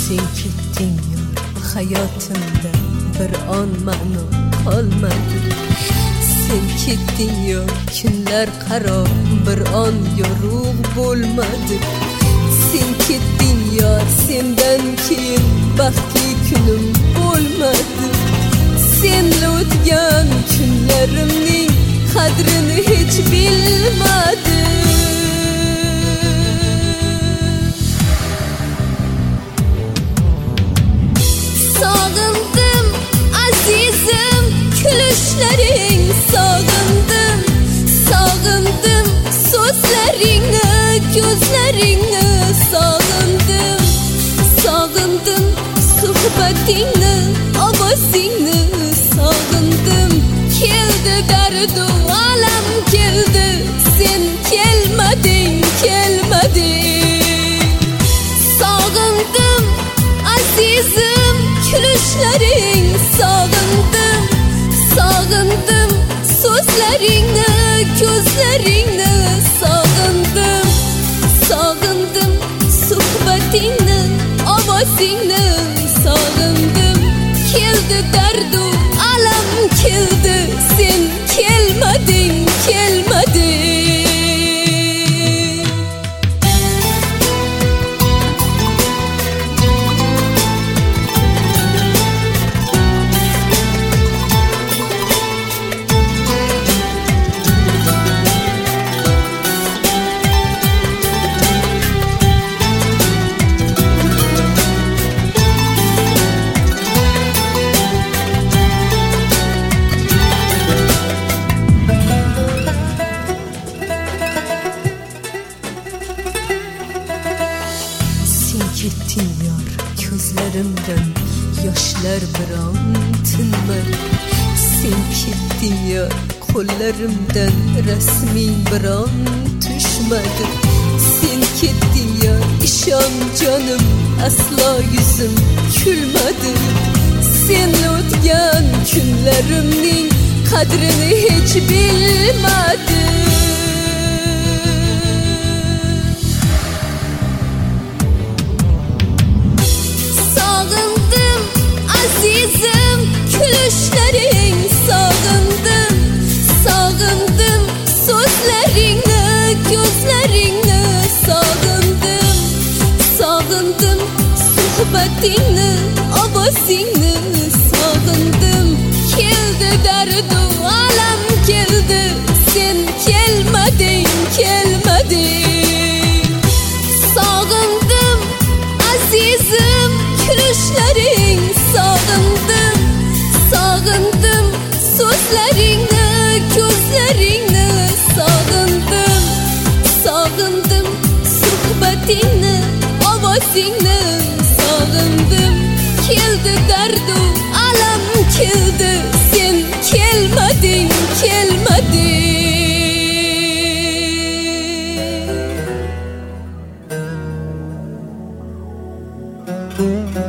Sen ketding yor, hayotimda bir on ma'no qolmadi. Sen ketding yor, kunlar qaro bir on yorug' bo'lmadi. Sen ketding yor, sendan keyin baxtli kunim bo'lmadi. Senla o'tgan kunlarimning qadrini hech bilmadim. Sog'indim azizim kulishlaring, sog'indim, sog'indim so'zlaringni, ko'zlaringni, sog'indim, sog'indim suhbatingni, ovozingni, sog'indim. Keldi dardu alam keldi, sen kelmading, kelmading. Sog'indim azizim kulishlaring, sog'indim, sog'indim so'zlaringni, ko'zlaringni, sog'indim, sog'indim suhbatingni, ovozingni, sog'indim. Keldi dardu alam keldi, sen kelmading, kelmading. Ketding yor, ko'zlarimdan yoshlar biron tinmadi. Sen ketding yor, qo'llarimdan rasming biron tushmadi. Sen ketding yor, ishon jonim, aslo yuzim kulmadi. Senla o'tgan kunlarimning qadrini hech bilmadim. Azizim kulishlaring, sog'indim, sog'indim so'zlaringni, ko'zlaringni, sog'indim, sog'indim suhbatingni, ovozingni, sog'indim. Keldi dardu alam keldi, sen kelmading, kelmading. Sog'indim azizim kulishlaring, sog'indim, sog'indim so'zlaringni, ko'zlaringni, sog'indim, sog'indim suhbatingni, ovozingni, sog'indim. Keldi dardu alam keldi, sen kelmading, kelmading.